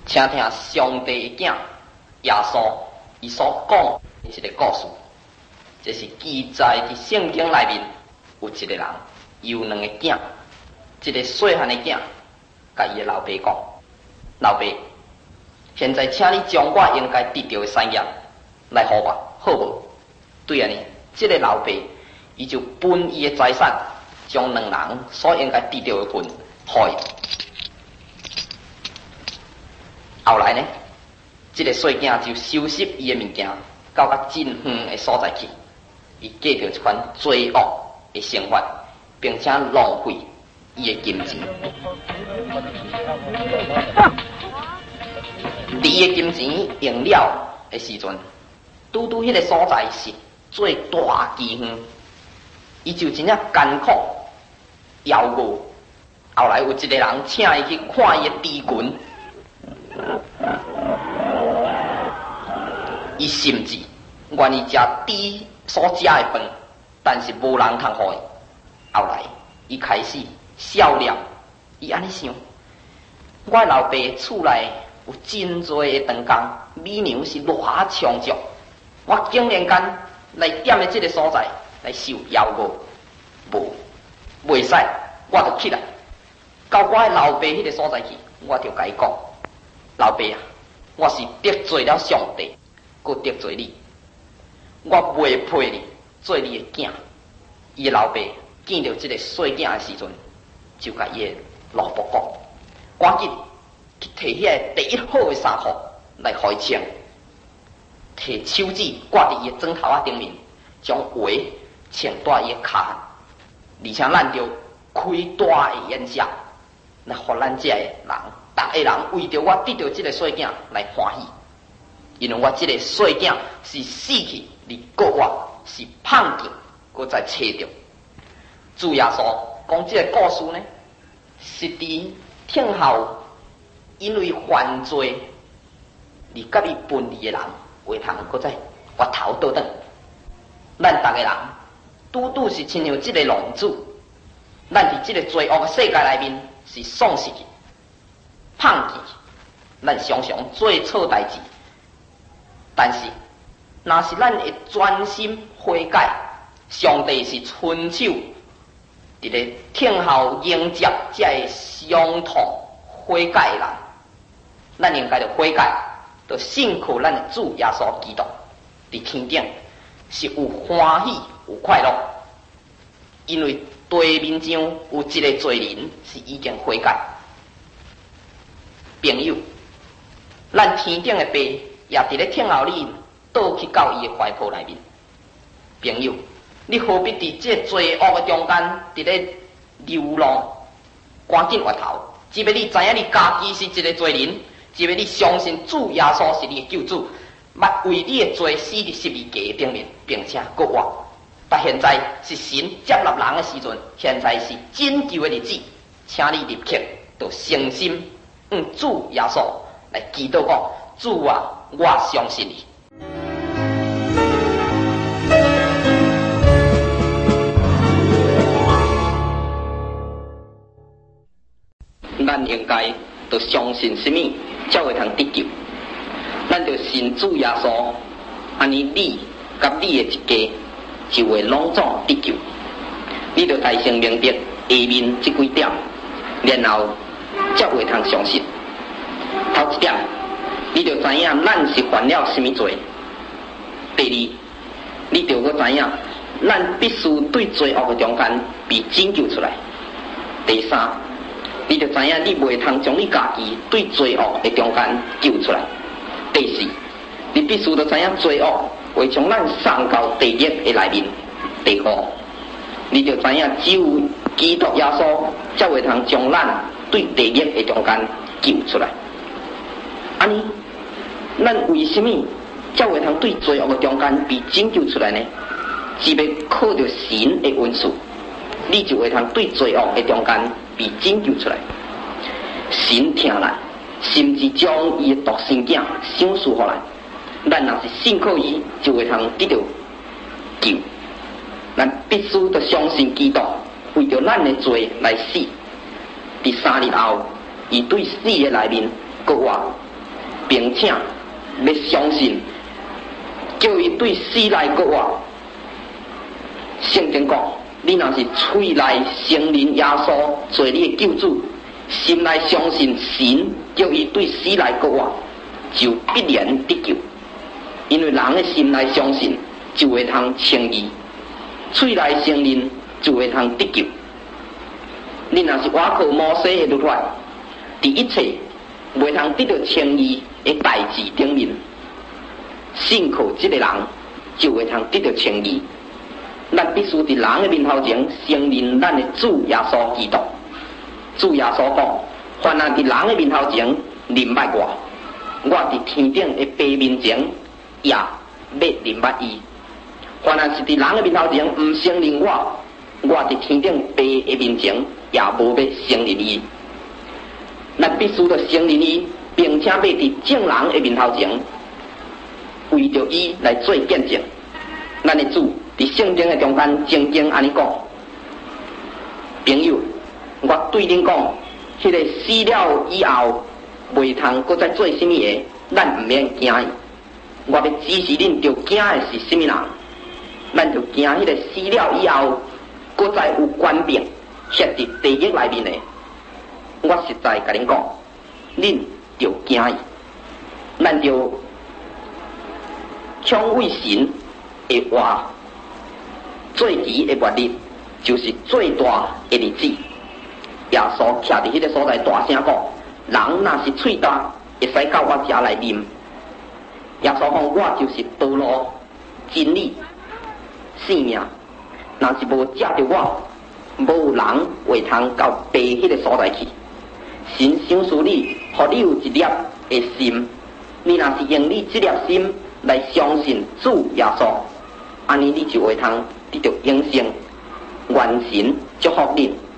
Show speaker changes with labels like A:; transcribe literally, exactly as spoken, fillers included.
A: 请听上帝的囝耶稣伊所讲的一个故事，这是记载伫圣经内面有一个人有两个囝，一个细汉的囝，甲伊的老爸讲：老爸，现在请你将我应该得到的产业来互我，好无？对安尼，这个老爸伊就分伊的财产，将两人所应该得到的份互伊。后来呢，这个细囝就收拾伊的物件，到甲真远的所在去，伊过着一款罪恶的生活，并且浪费伊的金钱。伫伊的金钱用了的时阵，拄拄迄个所在是最大机远，伊就真正艰苦夭饿。后来有一个人请伊去看伊的猪群，伊甚至愿意食猪所食的饭，但是无人通互伊。后来伊开始笑了，伊安尼想：我老爸厝内有真多的长工，米粮是偌充足，我竟然间来踮的这个所在来受夭饿，无袂使，我就起来到我的老爸迄个所在去，我就甲伊讲：老爸啊，我是得罪了上帝，搁得罪你，我袂配你做你的囝。伊的老爸见到这个细囝的时阵，就甲伊的老婆讲：赶紧去摕遐个第一好的衫裤来互伊穿，摕手指挂伫伊的枕头仔顶面，将鞋穿在伊的骹下，而且咱着开大的眼色，来互咱这个人，逐个人为着我得到这个细囝来欢喜。因为我这个细囝是死去，而搁我是胖见，搁再找着。主耶稣讲这个故事呢，是伫听后因为犯罪而甲伊分离的人，为通搁再回头倒转。咱逐个人拄拄是亲像这个浪子，咱伫这个罪恶的世界内面是丧失去、胖见去，咱常常做错代志。但是，若是咱会专心悔改，上帝是伸手伫咧听候迎接这个伤痛悔改的人，咱应该着悔改，着信靠咱的主耶稣基督，伫天顶是有欢喜有快乐，因为地面上有一个罪人是已经悔改。朋友，咱天顶的爸也伫咧听候你倒去到伊的怀抱内面。朋友，你何必伫这罪恶的中间伫咧流浪？赶紧回头，只要你知影你家己是一个罪人，只要你相信主耶稣是你的救主，捌为你的罪死伫十字架顶面，并且搁活。但现在是神接纳人的时阵，现在是拯救的日子，请你立刻就诚心向主耶稣来祈祷讲：主啊，我相信你。咱应该就相信什么才会通得救？咱就信主耶稣，安尼你甲你的一家就会拢总得救。你就大声明白下面这几点，然后才会通相信。头一点，你就知影咱是犯了什么罪；第二，你就搁知影咱必须对罪恶的中间被拯救出来；第三，你就知影你袂通将你家己对罪恶的中间救出来；第四，你必须就知影罪恶会将咱送到地狱的内面；第五，你就知影只有基督耶稣才会通将咱对地狱的中间救出来。安尼，咱为什么才会通对罪恶的中间被拯救出来呢？只要靠着神的恩赐，你就会通对罪恶的中间被拯救出来。神听咱，甚至将伊的独生囝赏赐互咱，咱若是信靠伊，就会通得到救。咱必须要相信基督为着咱的罪来死，第三日后，伊对死的内面搁活， 并且要相信，叫伊对死来国活。圣经讲，你若是喙内承认耶稣做你的救主，心内相信神叫伊对死来国活，就必然得救。因为人的心内相信，就会通称义；喙内承认，就会通得救。你若是倚靠摩西的律法，伫一切袂通得到称义的代志顶面，信靠这个人就会通得到称义。咱必须伫人的面头前承认咱的主耶稣基督。主耶稣讲：凡那伫人的面头前认捌我，我伫天顶的爸面前也要认捌伊。凡那是伫人的面头前唔承认我，我伫天顶爸的面前也无要承认伊。咱必须要承认伊，并且要伫众人的面头前为着伊来做见证。咱的主伫圣经的中间正经安尼讲：朋友，我对恁讲，迄、那个死了以后袂通搁再做什么个，咱唔免惊伊。我要指示恁着惊的是什么人？咱就惊迄个死了以后搁再有官兵设伫地狱内面的。我实在甲恁讲，恁着惊伊，咱着抢为神的话，最奇的月日就是最大的日子。耶稣徛伫迄个所在大声讲：人若是喙大，会使到我遮来啉。耶稣讲：我就是道路、真理、生命。若是无藉着我，无人会通到爸迄个所在去。神赏赐你，互你有一粒的心。你若是用你这粒心来相信主耶稣，安尼你就会通得到永生。愿神祝福你。